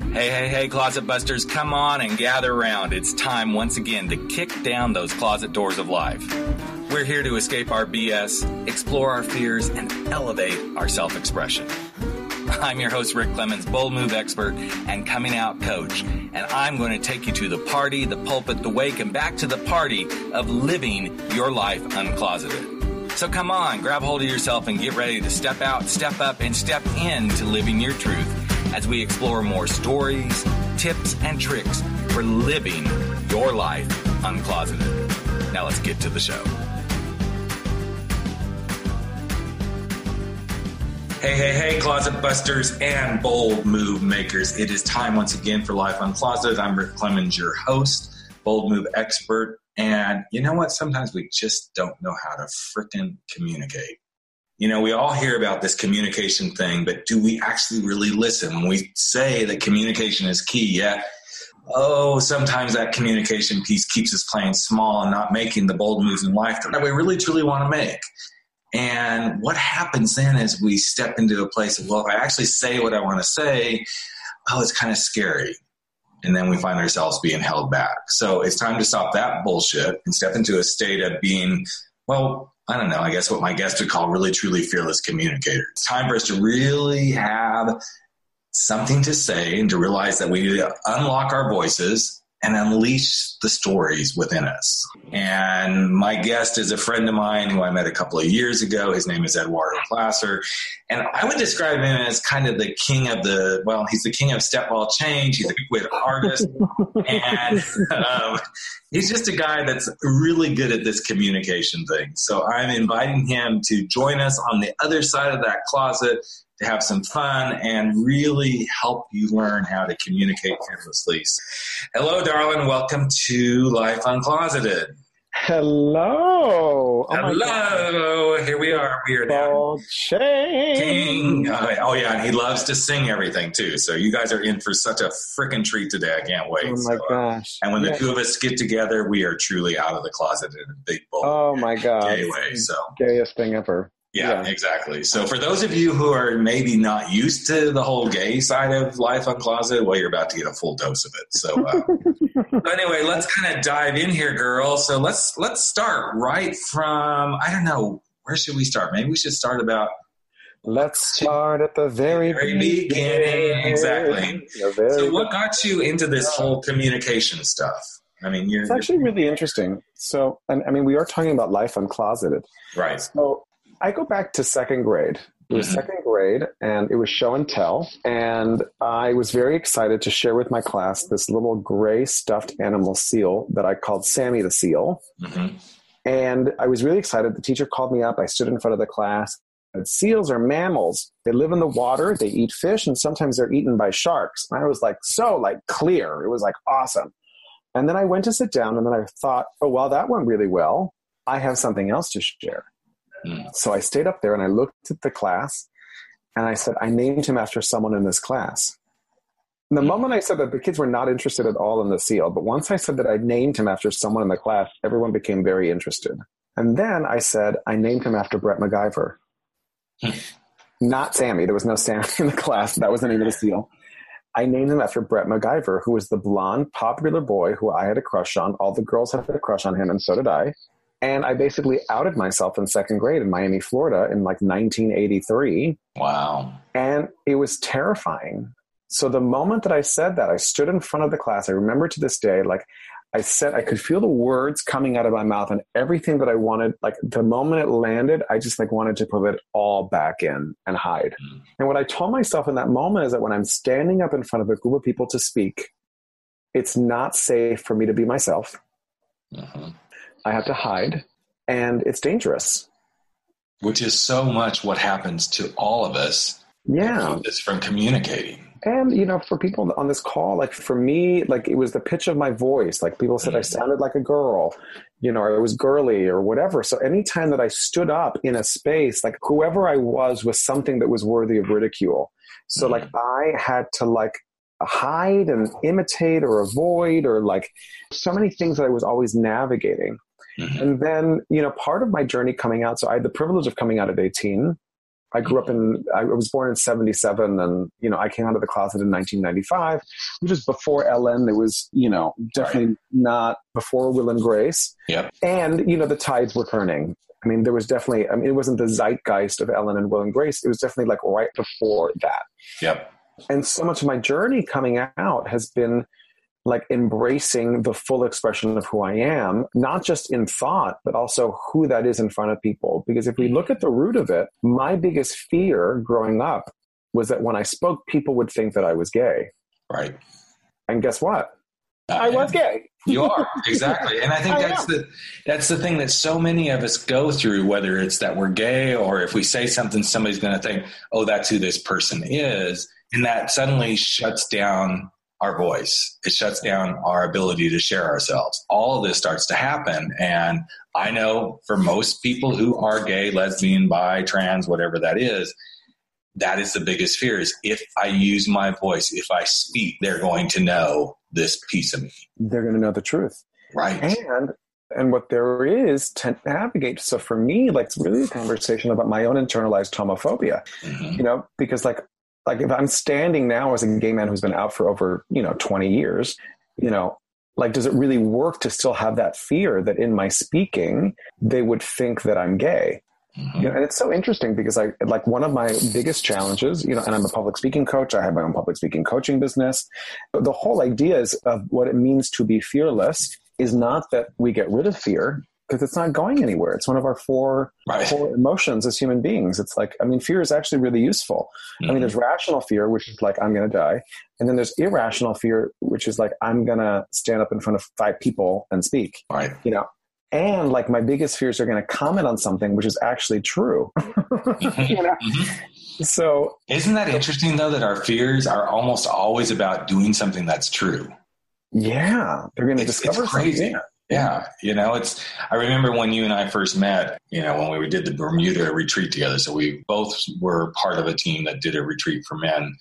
Hey, Closet Busters, come on and gather around. It's time once again to kick down those closet doors of life. We're here to escape our BS, explore our fears, and elevate our self-expression. I'm your host, Rick Clemens, bold move expert and coming out coach, and I'm going to take you to the party, the pulpit, the wake, and back to the party of living your life uncloseted. So come on, grab hold of yourself and get ready to step out, step up, and step into living your truth as we explore more stories, tips, and tricks for living your life uncloseted. Now let's get to the show. Hey, Closet Busters and bold move makers. It is time once again for Life Uncloseted. I'm Rick Clemens, your host, bold move expert. And you know what? Sometimes we just don't know how to frickin' communicate. You know, we all hear about this communication thing, but do we actually really listen? When we say that communication is key, yet, sometimes that communication piece keeps us playing small and not making the bold moves in life that we really, truly want to make. And what happens then is we step into a place of, well, if I actually say what I want to say, it's kind of scary. And then we find ourselves being held back. So it's time to stop that bullshit and step into a state of being, I don't know, I guess what my guest would call really, truly fearless communicators. It's time for us to really have something to say and to realize that we need to unlock our voices and unleash the stories within us. And my guest is a friend of mine who I met a couple of years ago. His name is Eduardo Placer. And I would describe him as kind of the king of he's the king of step ball change. He's a quick-witted artist. And he's just a guy that's really good at this communication thing. So I'm inviting him to join us on the other side of that closet to have some fun and really help you learn how to communicate fearlessly. Hello, darling. Welcome to Life Uncloseted. Hello. Hello. Here we are. We are now. King. And he loves to sing everything too. So you guys are in for such a freaking treat today. I can't wait. Oh my gosh. And when the two of us get together, we are truly out of the closet in a big, bold, gay way. So gayest thing ever. Yeah, exactly. So for those of you who are maybe not used to the whole gay side of Life Uncloseted, you're about to get a full dose of it. So anyway, let's kind of dive in here, girl. So let's start right from, I don't know, where should we start? Maybe we should start about... Let's start at the very beginning. Exactly. So what got you into this whole communication stuff? I mean, it's actually really interesting. So, we are talking about Life Uncloseted. Right. So I go back to second grade. It was second grade, and it was show and tell. And I was very excited to share with my class this little gray stuffed animal seal that I called Sammy the Seal. Mm-hmm. And I was really excited. The teacher called me up. I stood in front of the class. And seals are mammals. They live in the water. They eat fish, and sometimes they're eaten by sharks. And I was clear. It was awesome. And then I went to sit down, and then I thought, that went really well. I have something else to share. So I stayed up there and I looked at the class and I said, I named him after someone in this class. And the moment I said that, the kids were not interested at all in the seal. But once I said that I named him after someone in the class, everyone became very interested. And then I said, I named him after Brett MacGyver. Not Sammy. There was no Sammy in the class. That was the name of the seal. I named him after Brett MacGyver, who was the blonde, popular boy who I had a crush on. All the girls had a crush on him, and so did I. And I basically outed myself in second grade in Miami, Florida in 1983. Wow. And it was terrifying. So the moment that I said that, I stood in front of the class. I remember to this day, I said, I could feel the words coming out of my mouth and everything that I wanted. The moment it landed, I just wanted to put it all back in and hide. And what I told myself in that moment is that when I'm standing up in front of a group of people to speak, it's not safe for me to be myself. Uh-huh. I have to hide, and it's dangerous. Which is so much what happens to all of us. Yeah. It's from communicating. And, for people on this call, for me, it was the pitch of my voice. People said I sounded like a girl, or it was girly or whatever. So anytime that I stood up in a space, whoever I was something that was worthy of ridicule. So I had to hide and imitate or avoid or so many things that I was always navigating. Mm-hmm. And then, part of my journey coming out, so I had the privilege of coming out at 18. I was born in 1977, and, I came out of the closet in 1995, which is before Ellen. It was, definitely not before Will and Grace. Yep. And, the tides were turning. I mean, there was definitely, it wasn't the zeitgeist of Ellen and Will and Grace. It was definitely like right before that. Yep. And so much of my journey coming out has been like embracing the full expression of who I am, not just in thought, but also who that is in front of people. Because if we look at the root of it, my biggest fear growing up was that when I spoke, people would think that I was gay. Right. And guess what? I was gay. You are, exactly. And I think that's the thing that so many of us go through, whether it's that we're gay or if we say something, somebody's going to think, oh, that's who this person is. And that suddenly shuts down our voice. It shuts down our ability to share ourselves. All of this starts to happen. And I know for most people who are gay, lesbian, bi, trans, whatever that is the biggest fear is if I use my voice, if I speak, they're going to know this piece of me. They're going to know the truth. Right. And what there is to navigate. So for me, like, it's really a conversation about my own internalized homophobia, because like if I'm standing now as a gay man who's been out for over, 20 years, like, does it really work to still have that fear that in my speaking, they would think that I'm gay? And it's so interesting because one of my biggest challenges, and I'm a public speaking coach. I have my own public speaking coaching business. But the whole idea is of what it means to be fearless is not that we get rid of fear, because it's not going anywhere. It's one of our four core emotions as human beings. It's like, fear is actually really useful. There's rational fear, which is like, I'm going to die. And then there's irrational fear, which is like, I'm going to stand up in front of 5 people and speak, And like my biggest fears are going to comment on something which is actually true. So isn't that interesting though, that our fears are almost always about doing something that's true? Yeah. They're going to discover crazy. Something. Yeah. I remember when you and I first met, when we did the Bermuda retreat together. So we both were part of a team that did a retreat for men.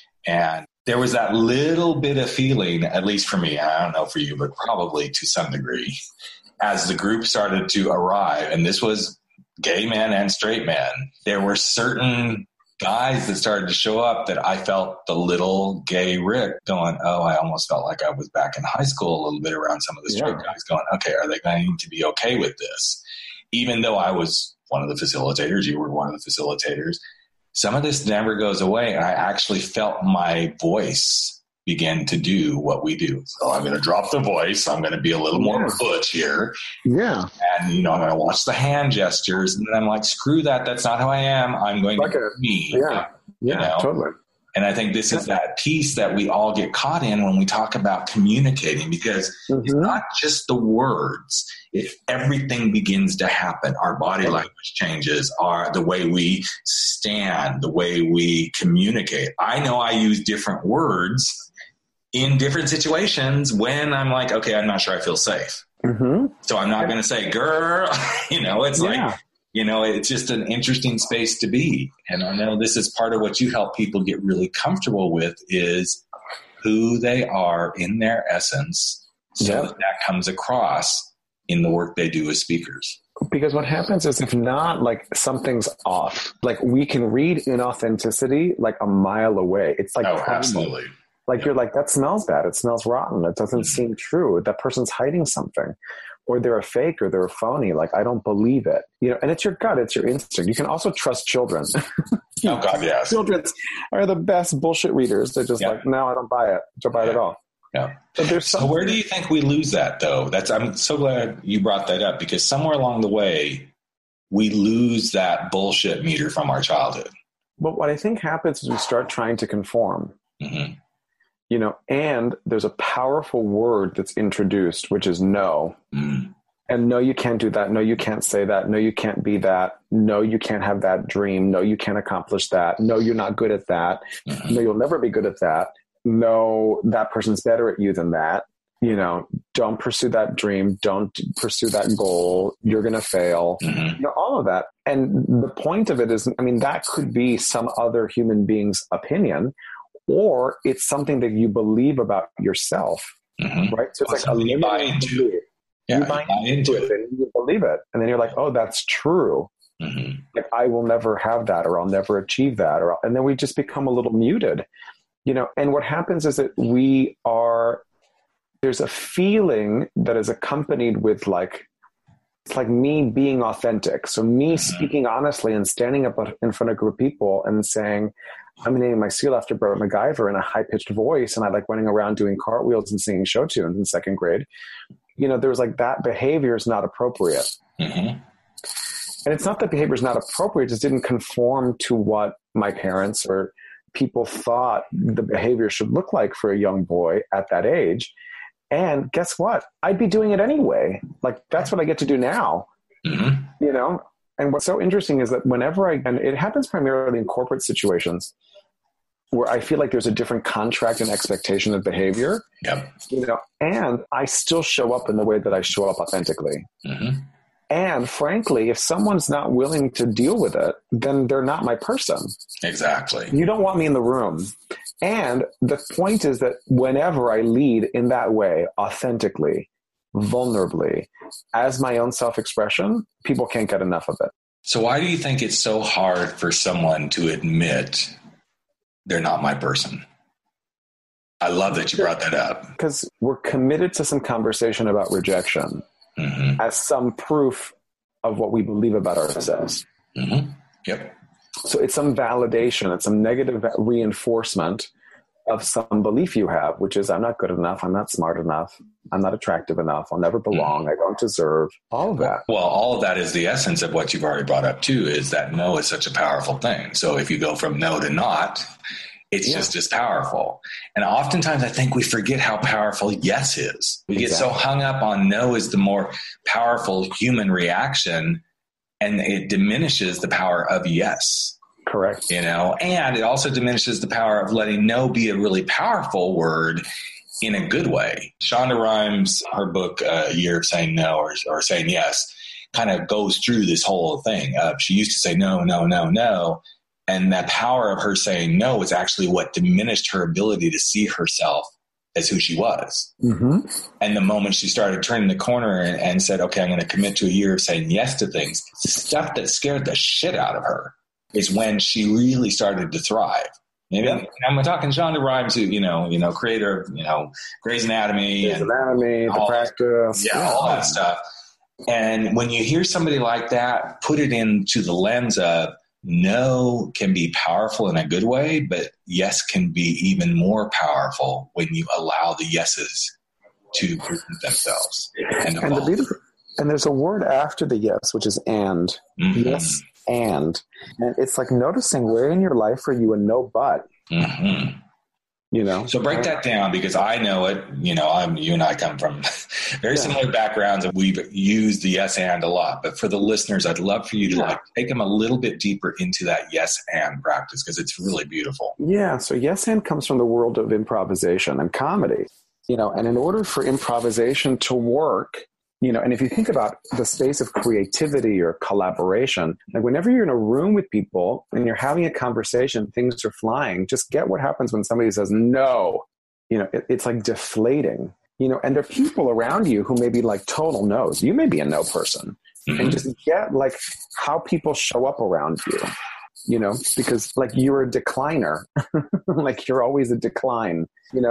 And there was that little bit of feeling, at least for me, I don't know for you, but probably to some degree, as the group started to arrive, and this was gay men and straight men, there were certain guys that started to show up that I felt the little gay Rick going, oh, I almost felt like I was back in high school a little bit around some of the straight guys going, okay, are they going to be okay with this? Even though I was one of the facilitators, you were one of the facilitators, some of this never goes away. And I actually felt my voice begin to do what we do. So I'm going to drop the voice. I'm going to be a little more butch here. Yeah. And, I'm going to watch the hand gestures. And then I'm like, screw that. That's not who I am. I'm going to be me. Yeah, totally. And I think this is that piece that we all get caught in when we talk about communicating, because it's not just the words. If everything begins to happen, our body language changes, the way we stand, the way we communicate. I know I use different words in different situations when I'm like, okay, I'm not sure I feel safe. So I'm not going to say, girl, it's like, it's just an interesting space to be. And I know this is part of what you help people get really comfortable with is who they are in their essence. So that comes across in the work they do as speakers. Because what happens is, if not, like, something's off. Like, we can read inauthenticity like a mile away. It's like, absolutely. Like, you're like, that smells bad. It smells rotten. It doesn't seem true. That person's hiding something. Or they're a fake, or they're a phony. Like, I don't believe it. And it's your gut. It's your instinct. You can also trust children. Oh, God, yes. Children are the best bullshit readers. They're just like, no, I don't buy it. Don't buy it at all. Yeah. So where do you think we lose that, though? I'm so glad you brought that up, because somewhere along the way, we lose that bullshit meter from our childhood. But what I think happens is we start trying to conform. And there's a powerful word that's introduced, which is no. And no, you can't do that. No, you can't say that. No, you can't be that. No, you can't have that dream. No, you can't accomplish that. No, you're not good at that. No, you'll never be good at that. No, that person's better at you than that. Don't pursue that dream. Don't pursue that goal. You're going to fail. All of that. And the point of it is, that could be some other human being's opinion, or it's something that you believe about yourself, right? So it's like you buy into. You buy into it and you believe it. And then you're like, oh, that's true. Mm-hmm. Like, I will never have that, or I'll never achieve that. And then we just become a little muted, and what happens is that there's a feeling that is accompanied with it's like me being authentic. So me speaking honestly and standing up in front of a group of people and saying, I'm naming my seal after Bert MacGyver in a high-pitched voice, and I like running around doing cartwheels and singing show tunes in second grade. There was like, that behavior is not appropriate. Mm-hmm. And it's not that behavior is not appropriate, it just didn't conform to what my parents or people thought the behavior should look like for a young boy at that age. And guess what? I'd be doing it anyway. Like, that's what I get to do now, mm-hmm. And what's so interesting is that and it happens primarily in corporate situations where I feel like there's a different contract and expectation of behavior, yep. And I still show up in the way that I show up authentically. Mm-hmm. And frankly, if someone's not willing to deal with it, then they're not my person. Exactly. You don't want me in the room. And the point is that whenever I lead in that way, authentically, vulnerably, as my own self-expression, people can't get enough of it. So why do you think it's so hard for someone to admit they're not my person? I love that you brought that up. Because we're committed to some conversation about rejection as some proof of what we believe about ourselves. Mm-hmm. Yep. So it's some validation, it's some negative reinforcement of some belief you have, which is, I'm not good enough, I'm not smart enough, I'm not attractive enough, I'll never belong, I don't deserve, all of that. Well, all of that is the essence of what you've already brought up too, is that no is such a powerful thing. So if you go from no to not, it's just as powerful. And oftentimes I think we forget how powerful yes is. We get so hung up on no is the more powerful human reaction, and it diminishes the power of yes. Correct. And it also diminishes the power of letting no be a really powerful word in a good way. Shonda Rhimes, her book, A Year of Saying No or Saying Yes, kind of goes through this whole thing. She used to say no, no, no, no. And that power of her saying no is actually what diminished her ability to see herself as who she was. Mm-hmm. And the moment she started turning the corner and said, okay, I'm going to commit to a year of saying yes to things, stuff that scared the shit out of her is when she really started to thrive. Maybe I'm talking Shonda Rhimes, who, creator of, Grey's Anatomy. The Practice. All that stuff. And when you hear somebody like that, put it into the lens of no can be powerful in a good way, but yes can be even more powerful when you allow the yeses to present themselves. And there's a word after the yes, which is and. Mm-hmm. Yes, and it's like noticing where in your life are you a no but. Mm-hmm. So break that down, because I know it. You and I come from very similar backgrounds, and we've used the yes and a lot. But for the listeners, I'd love for you to take them a little bit deeper into that yes and practice, because it's really beautiful. Yeah. So yes and comes from the world of improvisation and comedy. And in order for improvisation to work, and if you think about the space of creativity or collaboration, like whenever you're in a room with people and you're having a conversation, things are flying, just get what happens when somebody says no. It's like deflating, and there are people around you who may be like total no's. You may be a no person. Mm-hmm. And just get like how people show up around you, because like you're a decliner, like you're always a decline,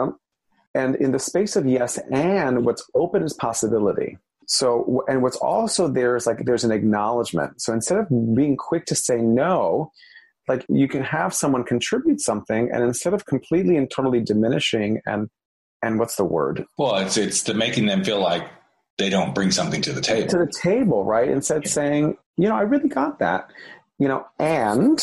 and in the space of yes and what's open is possibility. So, and what's also there's an acknowledgement. So instead of being quick to say no, like you can have someone contribute something, and instead of completely and totally diminishing and what's the word? Well, it's the making them feel like they don't bring something to the table. To the table, right? Instead saying, I really got that. And,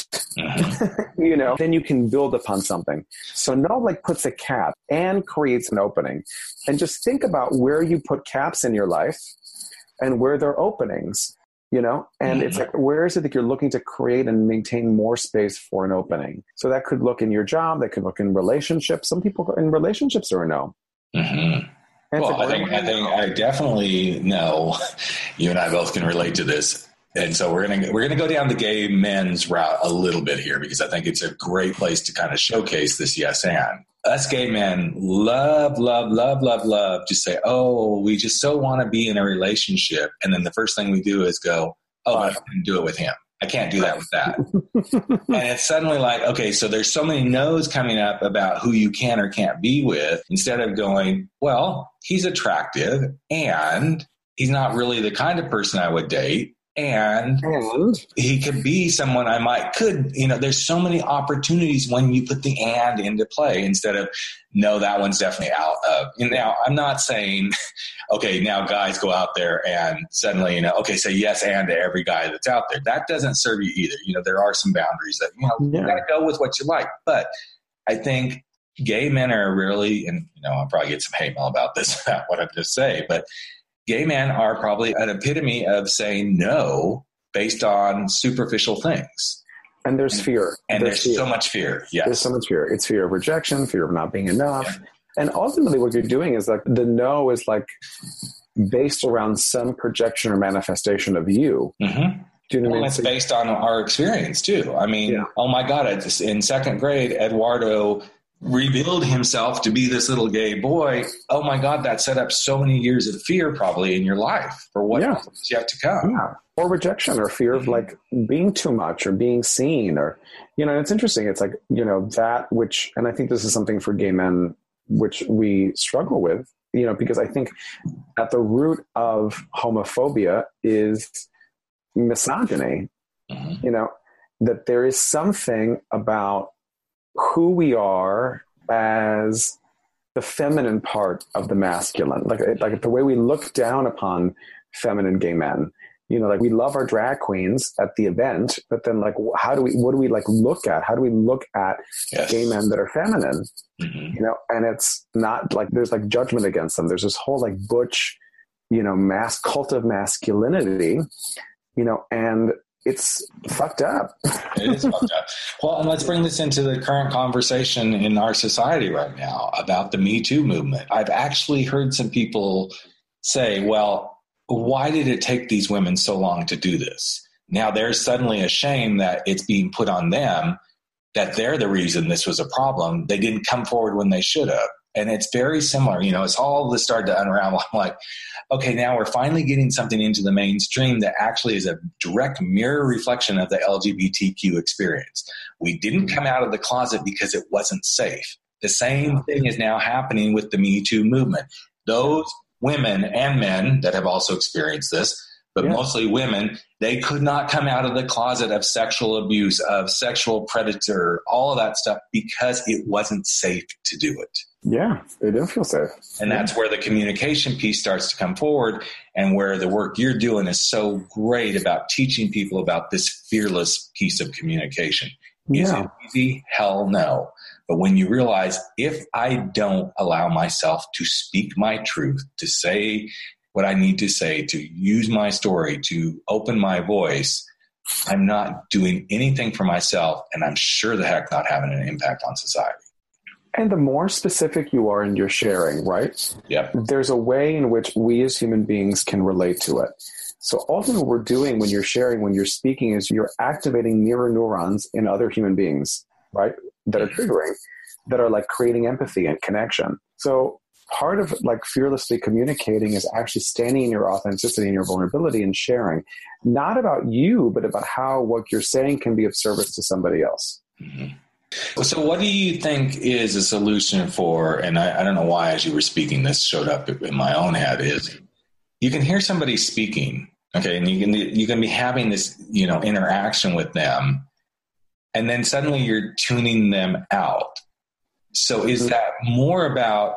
mm-hmm. Then you can build upon something. So no like puts a cap and creates an opening. And just think about where you put caps in your life and where there are openings, and mm-hmm. It's like, where is it that you're looking to create and maintain more space for an opening? So that could look in your job, that could look in relationships. Some people in relationships are a no. Mm-hmm. Well, I definitely know you and I both can relate to this. And so we're gonna go down the gay men's route a little bit here, because I think it's a great place to kind of showcase this yes and. Us gay men love to say, oh, we just so want to be in a relationship, and then the first thing we do is go, oh, but I can do it with him. I can't do that with that. And it's suddenly like, okay, so there's so many no's coming up about who you can or can't be with, instead of going, well, he's attractive and he's not really the kind of person I would date. And he could be someone there's so many opportunities when you put the and into play instead of, no, that one's definitely out of. Now, I'm not saying, okay, now guys go out there and suddenly, okay, say yes and to every guy that's out there. That doesn't serve you either. There are some boundaries that, you got to go with what you like. But I think gay men are really, and, I'll probably get some hate mail about this, about what I'm just saying, but gay men are probably an epitome of saying no based on superficial things. And there's fear. And there's so much fear. Yes. There's so much fear. It's fear of rejection, fear of not being enough. Yeah. And ultimately what you're doing is like the no is like based around some projection or manifestation of you. Mm-hmm. Do you know what I mean? It's based on our experience too. I mean, Oh my God, in second grade, Eduardo revealed himself to be this little gay boy. Oh my God, that set up so many years of fear probably in your life for what is yet to come. Yeah. Or rejection or fear of like being too much or being seen or, it's interesting. It's like, that which, and I think this is something for gay men, which we struggle with, because I think at the root of homophobia is misogyny, that there is something about who we are as the feminine part of the masculine, like the way we look down upon feminine gay men. Like we love our drag queens at the event, but then like, what do we like look at? How do we look at gay men that are feminine? Mm-hmm. And it's not like there's like judgment against them. There's this whole like butch, cult of masculinity, and it's fucked up. It is fucked up. Well, and let's bring this into the current conversation in our society right now about the Me Too movement. I've actually heard some people say, well, why did it take these women so long to do this? Now there's suddenly a shame that it's being put on them, that they're the reason this was a problem. They didn't come forward when they should have. And it's very similar. It's all this started to unravel. I'm like, okay, now we're finally getting something into the mainstream that actually is a direct mirror reflection of the LGBTQ experience. We didn't come out of the closet because it wasn't safe. The same thing is now happening with the Me Too movement. Those women and men that have also experienced this, but mostly women, they could not come out of the closet of sexual abuse, of sexual predator, all of that stuff because it wasn't safe to do it. Yeah, they didn't feel safe. And that's where the communication piece starts to come forward, and where the work you're doing is so great about teaching people about this fearless piece of communication. Is it easy? Hell no. But when you realize, if I don't allow myself to speak my truth, to say what I need to say, to use my story, to open my voice, I'm not doing anything for myself, and I'm sure the heck not having an impact on society. And the more specific you are in your sharing, right? Yep. There's a way in which we as human beings can relate to it. So ultimately what we're doing when you're sharing, when you're speaking, is you're activating mirror neurons in other human beings, right? That are triggering, that are like creating empathy and connection. So part of like fearlessly communicating is actually standing in your authenticity and your vulnerability and sharing, not about you, but about how what you're saying can be of service to somebody else. Mm-hmm. So what do you think is a solution for, and I don't know why as you were speaking this showed up in my own head, is you can hear somebody speaking, okay, and you can be having this, interaction with them, and then suddenly you're tuning them out. So is that more about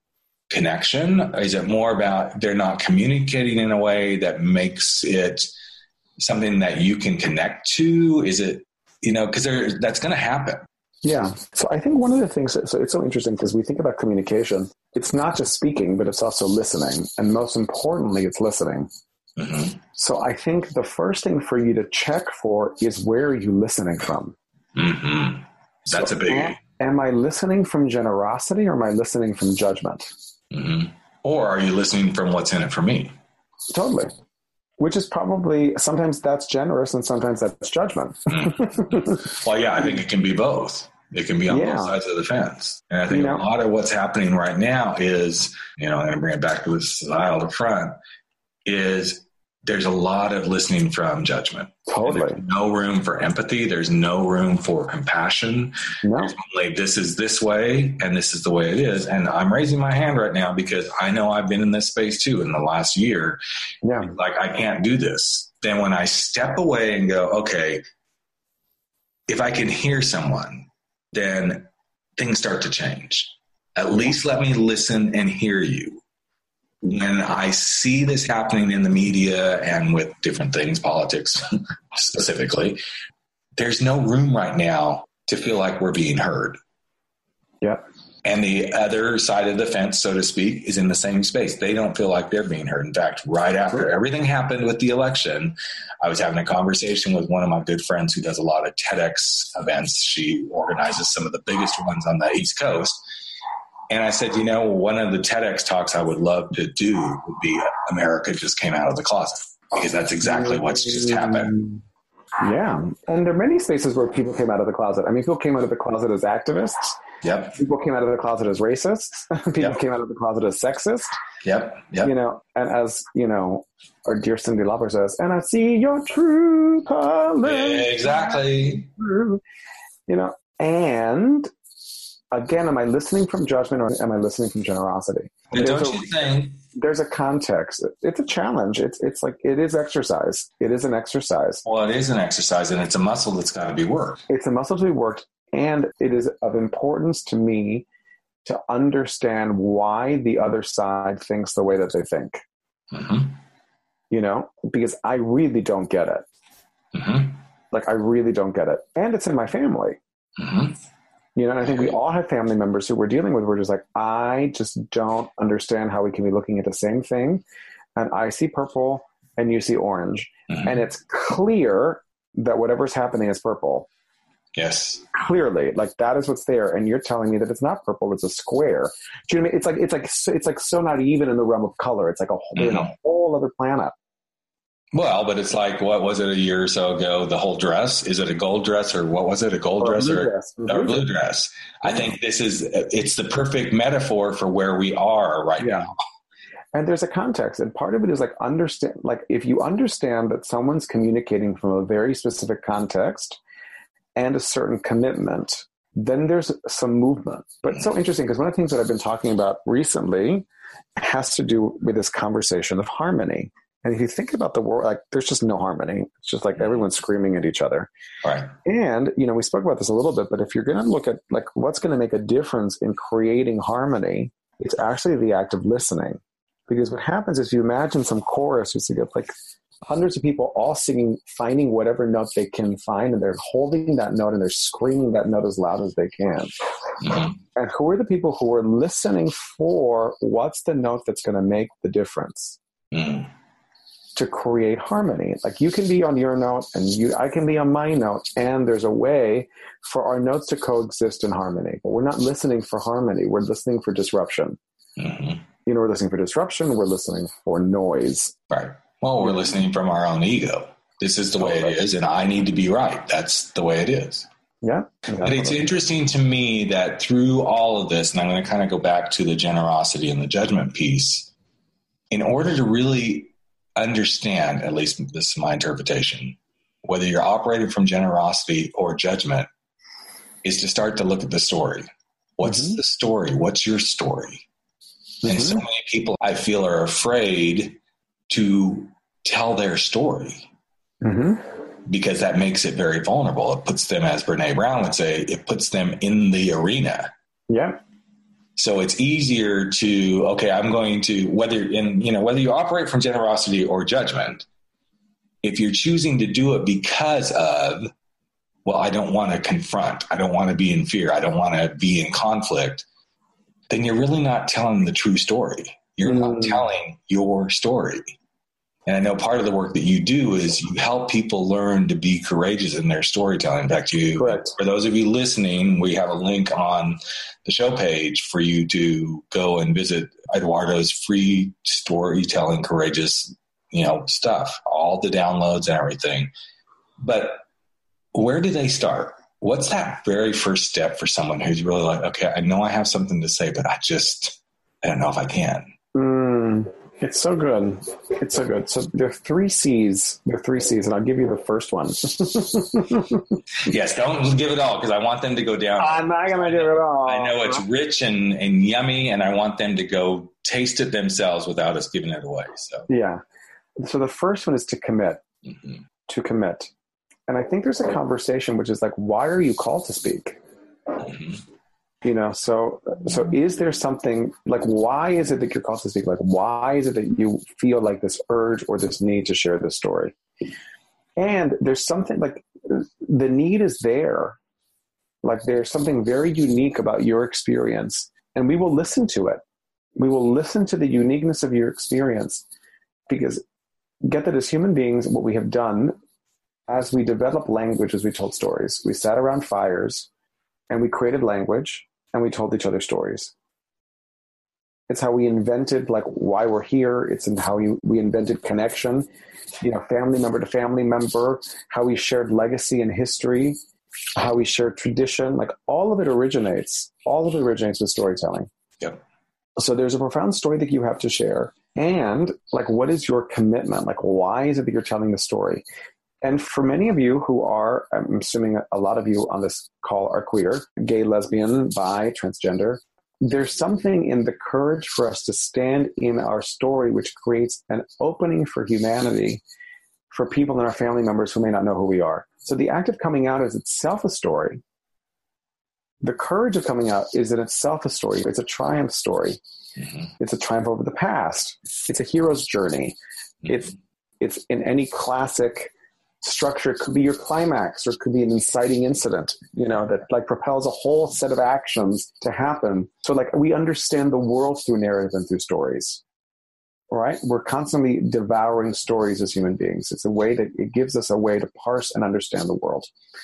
connection? Is it more about they're not communicating in a way that makes it something that you can connect to? Is it, because that's going to happen. Yeah. So I think one of the things, so it's so interesting because we think about communication. It's not just speaking, but it's also listening. And most importantly, it's listening. Mm-hmm. So I think the first thing for you to check for is, where are you listening from? Mm-hmm. That's a biggie. Am I listening from generosity, or am I listening from judgment? Mm-hmm. Or are you listening from what's in it for me? Totally. Which is probably, sometimes that's generous and sometimes that's judgment. Well, yeah, I think it can be both. It can be on both sides of the fence. And I think a lot of what's happening right now is, I'm going to bring it back to this aisle to front, is there's a lot of listening from judgment. Totally. There's no room for empathy. There's no room for compassion. No. There's only, this is this way and this is the way it is. And I'm raising my hand right now because I know I've been in this space too in the last year. Yeah. Like, I can't do this. Then when I step away and go, okay, if I can hear someone, then things start to change. At least let me listen and hear you. When I see this happening in the media and with different things, politics specifically, there's no room right now to feel like we're being heard. Yeah. And the other side of the fence, so to speak, is in the same space. They don't feel like they're being heard. In fact, right after everything happened with the election, I was having a conversation with one of my good friends who does a lot of TEDx events. She organizes some of the biggest ones on the East Coast. And I said, one of the TEDx talks I would love to do would be America Just Came Out of the Closet, because that's exactly what's just happened. Yeah. And there are many spaces where people came out of the closet. I mean, people came out of the closet as activists. Yep. People came out of the closet as racists. People came out of the closet as sexist. Yep. And as, our dear Cyndi Lauper says, and I see your true color. Exactly. And again, am I listening from judgment or am I listening from generosity? Don't you think? There's a context. It's a challenge. It's like, it is exercise. It is an exercise. Well, it is an exercise, and it's a muscle that's got to be worked. It's a muscle to be worked. And it is of importance to me to understand why the other side thinks the way that they think. Mm-hmm. Because I really don't get it. Mm-hmm. Like, I really don't get it. And it's in my family. Mm-hmm. And I think we all have family members who we're dealing with. We're just like, I just don't understand how we can be looking at the same thing. And I see purple and you see orange. Mm-hmm. And it's clear that whatever's happening is purple. Yes. Clearly, like, that is what's there. And you're telling me that it's not purple, it's a square. Do you know what I mean? It's like so not even in the realm of color. It's like in a whole other planet. Well, but it's like, what was it a year or so ago? The whole dress? Is it a gold dress or what was it? A gold dress or a blue dress? I think it's the perfect metaphor for where we are right now. And there's a context. And part of it is like, if you understand that someone's communicating from a very specific context and a certain commitment, then there's some movement. But it's so interesting because one of the things that I've been talking about recently has to do with this conversation of harmony. And if you think about the world, like, there's just no harmony. It's just like everyone's screaming at each other. Right. And, we spoke about this a little bit, but if you're going to look at like what's going to make a difference in creating harmony, it's actually the act of listening. Because what happens is you imagine some chorus, you see like hundreds of people all singing, finding whatever note they can find, and they're holding that note and they're screaming that note as loud as they can. Mm-hmm. And who are the people who are listening for what's the note that's going to make the difference? Mm-hmm. To create harmony. Like, you can be on your note and I can be on my note, and there's a way for our notes to coexist in harmony. But we're not listening for harmony. We're listening for disruption. Mm-hmm. We're listening for disruption. We're listening for noise. Right. Well, we're listening from our own ego. This is the way it is, and I need to be right. That's the way it is. Yeah. But it's interesting to me that through all of this, and I'm going to kind of go back to the generosity and the judgment piece, in order to really understand, at least this is my interpretation, whether you're operating from generosity or judgment, is to start to look at the story. What's the story? What's your story? And so many people, I feel, are afraid to tell their story because that makes it very vulnerable. It puts them, as Brene Brown would say, it puts them in the arena. Yeah. So it's easier to, okay, I'm going to, whether you operate from generosity or judgment, if you're choosing to do it because of, well, I don't want to confront, I don't want to be in fear, I don't want to be in conflict, then you're really not telling the true story. You're not telling your story. And I know part of the work that you do is you help people learn to be courageous in their storytelling. In fact, for those of you listening, we have a link on the show page for you to go and visit Eduardo's free storytelling, courageous, stuff, all the downloads and everything. But where do they start? What's that very first step for someone who's really like, okay, I know I have something to say, but I don't know if I can. It's so good. It's so good. So there are 3 C's. There are 3 C's, and I'll give you the first one. Yes, don't give it all because I want them to go down. I'm not going to give it all. I know it's rich and yummy, and I want them to go taste it themselves without us giving it away. So yeah. So the first one is to commit. Mm-hmm. To commit. And I think there's a conversation which is like, why are you called to speak? Mm-hmm. You know, so is there something like, why is it that you're called to speak? Like, why is it that you feel like this urge or this need to share this story? And there's something like the need is there. Like there's something very unique about your experience, and we will listen to it. We will listen to the uniqueness of your experience, because get that as human beings, what we have done as we develop language, as we told stories, we sat around fires and we created language and we told each other stories. It's how we invented like why we're here. It's in how we invented connection, you know, family member to family member, how we shared legacy and history, how we shared tradition. Like all of it originates with storytelling. Yep. So there's a profound story that you have to share. And like, what is your commitment? Like, why is it that you're telling the story? And for many of you who are, I'm assuming a lot of you on this call are queer, gay, lesbian, bi, transgender, there's something in the courage for us to stand in our story, which creates an opening for humanity for people and our family members who may not know who we are. So the act of coming out is itself a story. The courage of coming out is in itself a story. It's a triumph story. Mm-hmm. It's a triumph over the past. It's a hero's journey. Mm-hmm. It's in any classic structure. It could be your climax, or it could be an inciting incident, you know, that like propels a whole set of actions to happen. So like we understand the world through narrative and through stories, right? We're constantly devouring stories as human beings. It's a way that it gives us a way to parse and understand the world.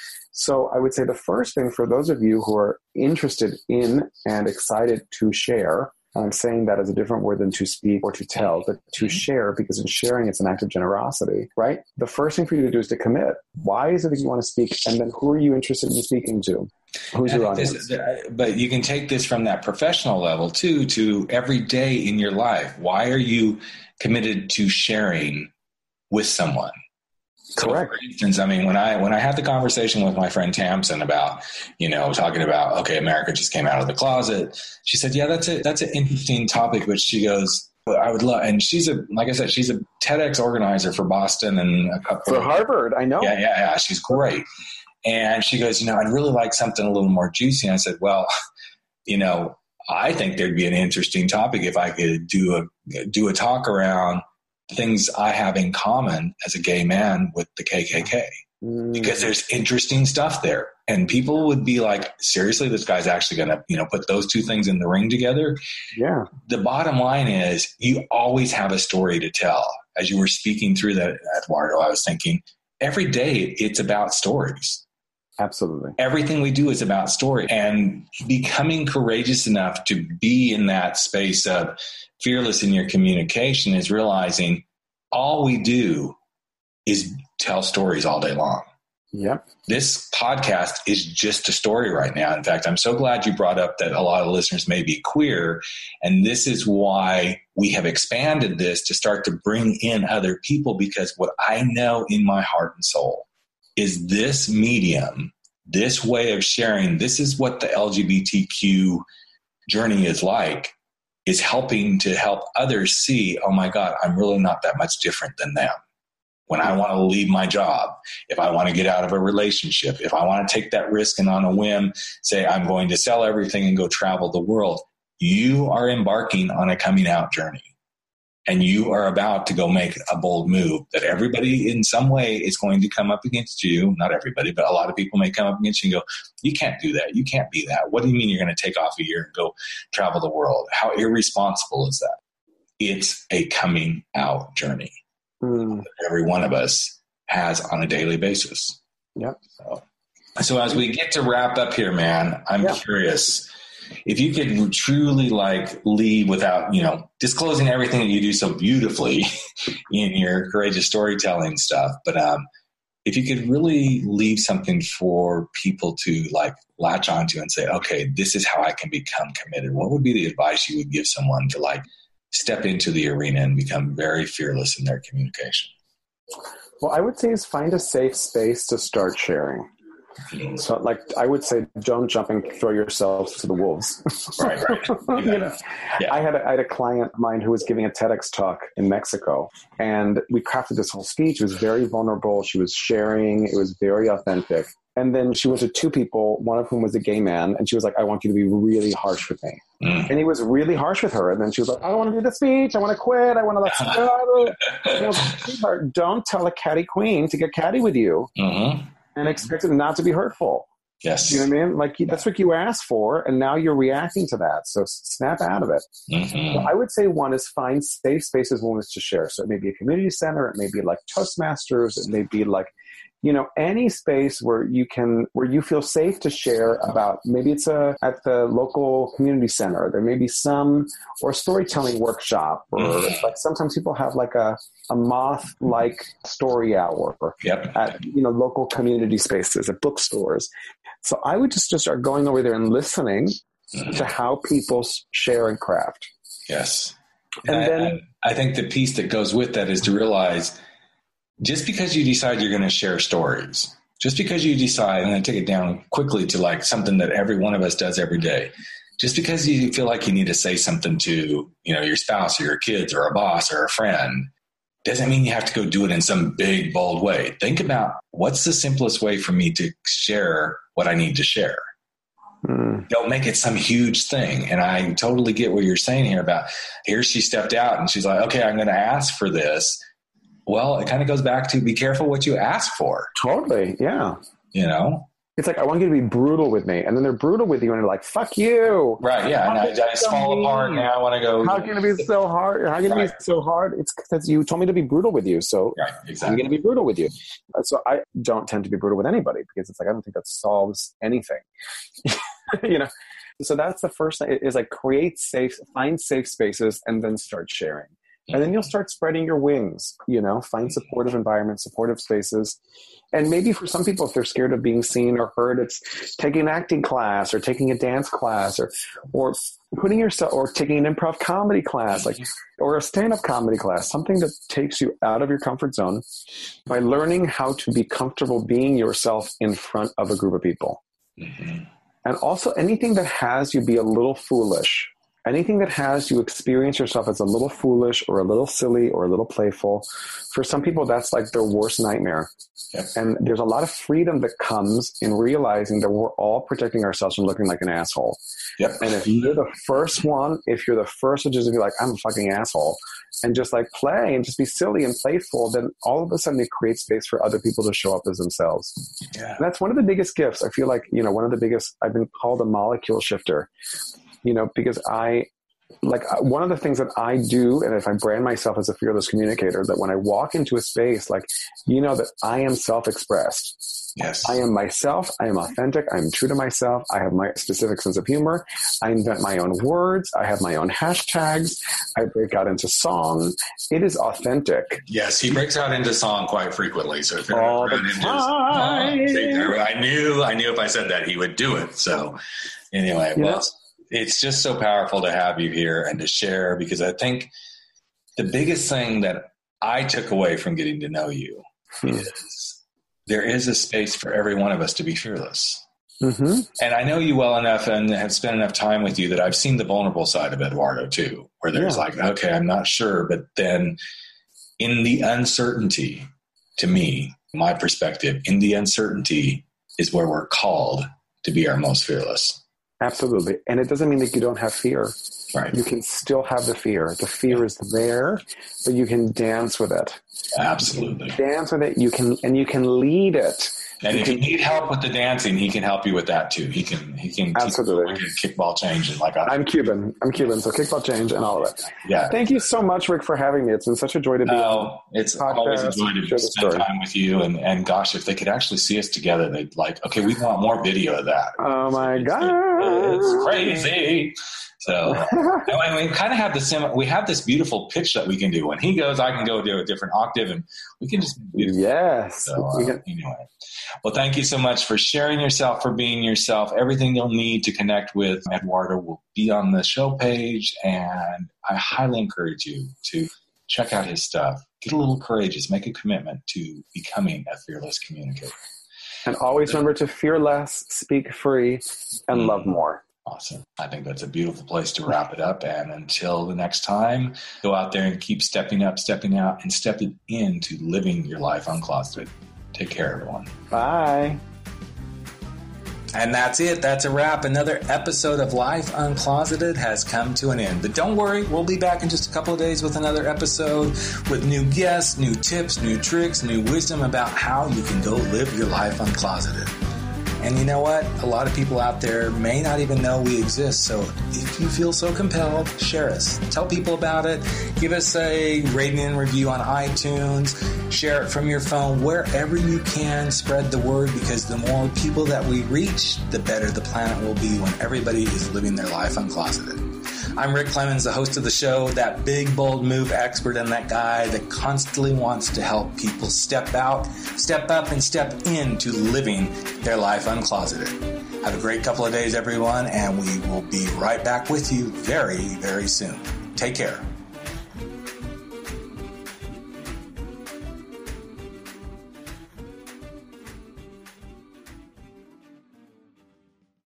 So I would say the first thing for those of you who are interested in and excited to share, I'm saying that as a different word than to speak or to tell, but to share, because in sharing, it's an act of generosity, right? The first thing for you to do is to commit. Why is it that you want to speak? And then who are you interested in speaking to? Who's your audience? But you can take this from that professional level too, to every day in your life. Why are you committed to sharing with someone? Correct. So for instance, I mean, when I had the conversation with my friend Tamsin about, you know, talking about, okay, America just came out of the closet. She said, yeah, that's an interesting topic, but she goes, I would love, and she's like I said, she's a TEDx organizer for Boston and a couple for Harvard. I know. Yeah. She's great. And she goes, you know, I'd really like something a little more juicy. And I said, well, you know, I think there'd be an interesting topic if I could do a talk around things I have in common as a gay man with the KKK, because there's interesting stuff there. And people would be like, seriously, this guy's actually going to, you know, put those two things in the ring together. Yeah. The bottom line is you always have a story to tell. As you were speaking through that, Eduardo, I was thinking every day it's about stories. Absolutely. Everything we do is about story, and becoming courageous enough to be in that space of fearless in your communication is realizing all we do is tell stories all day long. Yep. This podcast is just a story right now. In fact, I'm so glad you brought up that a lot of listeners may be queer. And this is why we have expanded this to start to bring in other people, because what I know in my heart and soul is this medium, this way of sharing, this is what the LGBTQ journey is like, is helping to help others see, oh my God, I'm really not that much different than them. When I want to leave my job, if I want to get out of a relationship, if I want to take that risk and on a whim say I'm going to sell everything and go travel the world, you are embarking on a coming out journey. And you are about to go make a bold move that everybody in some way is going to come up against you. Not everybody, but a lot of people may come up against you and go, you can't do that. You can't be that. What do you mean you're going to take off a year and go travel the world? How irresponsible is that? It's a coming out journey that every one of us has on a daily basis. Yep. So as we get to wrap up here, man, I'm curious if you could truly like leave without, you know, disclosing everything that you do so beautifully in your courageous storytelling stuff. But if you could really leave something for people to like latch onto and say, okay, this is how I can become committed. What would be the advice you would give someone to like step into the arena and become very fearless in their communication? Well, I would say is find a safe space to start sharing. So, like, I would say, don't jump and throw yourselves to the wolves. Right. Yeah. I had a client of mine who was giving a TEDx talk in Mexico, and we crafted this whole speech. It was very vulnerable. She was sharing. It was very authentic. And then she went to two people, one of whom was a gay man, and she was like, I want you to be really harsh with me. And he was really harsh with her. And then she was like, I don't want to do the speech. I want to quit. I want to let you go. And I was like, sweetheart, don't tell a catty queen to get catty with you. And expect it not to be hurtful. Yes. You know what I mean? Like, that's what you asked for, and now you're reacting to that. So snap out of it. So I would say one is find safe spaces one is to share. So it may be a community center. It may be like Toastmasters. It may be like, any space where you feel safe to share about, maybe it's at the local community center. There may be or storytelling workshop, or like sometimes people have like a moth-like story hour at, local community spaces, at bookstores. So I would just start going over there and listening to how people share and craft. Yes. And then I think the piece that goes with that is to realize, just because you decide you're going to share stories, just because you decide, and then take it down quickly to like something that every one of us does every day, just because you feel like you need to say something to, your spouse or your kids or a boss or a friend, doesn't mean you have to go do it in some big, bold way. Think about, what's the simplest way for me to share what I need to share? Don't make it some huge thing. And I totally get what you're saying here about, here she stepped out and she's like, okay, I'm going to ask for this. Well, it kind of goes back to, be careful what you ask for. Totally. Yeah. It's like, I want you to be brutal with me. And then they're brutal with you and they're like, fuck you. Right. Yeah. And I just fall apart. Now I want to go. How can it be so hard? How can it be so hard? It's because you told me to be brutal with you. So exactly. I'm going to be brutal with you. So I don't tend to be brutal with anybody, because it's like, I don't think that solves anything. So that's the first thing, is like find safe spaces and then start sharing. And then you'll start spreading your wings, find supportive environments, supportive spaces. And maybe for some people, if they're scared of being seen or heard, it's taking an acting class or taking a dance class or putting yourself, or taking an improv comedy class, or a stand-up comedy class, something that takes you out of your comfort zone by learning how to be comfortable being yourself in front of a group of people. And also anything that has you be a little foolish. Anything that has you experience yourself as a little foolish or a little silly or a little playful, for some people, that's like their worst nightmare. And there's a lot of freedom that comes in realizing that we're all protecting ourselves from looking like an asshole. And if you're the first to just be like, I'm a fucking asshole, and just like play and just be silly and playful, then all of a sudden it creates space for other people to show up as themselves. And that's one of the biggest gifts. I feel like, one of the biggest, I've been called a molecule shifter. Because one of the things that I do, and if I brand myself as a fearless communicator, that when I walk into a space, that I am self-expressed. Yes. I am myself. I am authentic. I am true to myself. I have my specific sense of humor. I invent my own words. I have my own hashtags. I break out into song. It is authentic. Yes, he breaks out into song quite frequently. So if you're all the time. I knew if I said that, he would do it. So anyway, it's just so powerful to have you here and to share, because I think the biggest thing that I took away from getting to know you is there is a space for every one of us to be fearless. And I know you well enough and have spent enough time with you that I've seen the vulnerable side of Eduardo too, where there's like, okay, I'm not sure. But then in the uncertainty, to me, my perspective, in the uncertainty is where we're called to be our most fearless. Absolutely. And it doesn't mean that you don't have fear. Right. You can still have the fear. The fear is there, but you can dance with it. Absolutely. Dance with it. You can lead it. And if you need help with the dancing, he can help you with that too. He can absolutely kickball change and I'm Cuban, so kickball change and all of it. Yeah. Thank you so much, Rick, for having me. It's been such a joy to be on. It's always a joy to spend time with you. And gosh, if they could actually see us together, they'd like, okay, we want more video of that. Oh my God. It's crazy. So and we kind of have we have this beautiful pitch that we can do. When he goes, I can go do a different octave, and we can just yes. So, anyway, well, thank you so much for sharing yourself, for being yourself. Everything you'll need to connect with Eduardo will be on the show page, and I highly encourage you to check out his stuff. Get a little courageous. Make a commitment to becoming a fearless communicator. And always remember to fear less, speak free, and love more. Awesome. I think that's a beautiful place to wrap it up. And until the next time, go out there and keep stepping up, stepping out, and stepping into living your life uncloseted. Take care, everyone. Bye. And that's it. That's a wrap. Another episode of Life Uncloseted has come to an end. But don't worry, we'll be back in just a couple of days with another episode with new guests, new tips, new tricks, new wisdom about how you can go live your life uncloseted. And you know what? A lot of people out there may not even know we exist. So if you feel so compelled, share us. Tell people about it. Give us a rating and review on iTunes. Share it from your phone. Wherever you can, spread the word, because the more people that we reach, the better the planet will be when everybody is living their life uncloseted. I'm Rick Clemens, the host of the show, that big, bold move expert, and that guy that constantly wants to help people step out, step up, and step into living their life uncloseted. Have a great couple of days, everyone, and we will be right back with you very, very soon. Take care.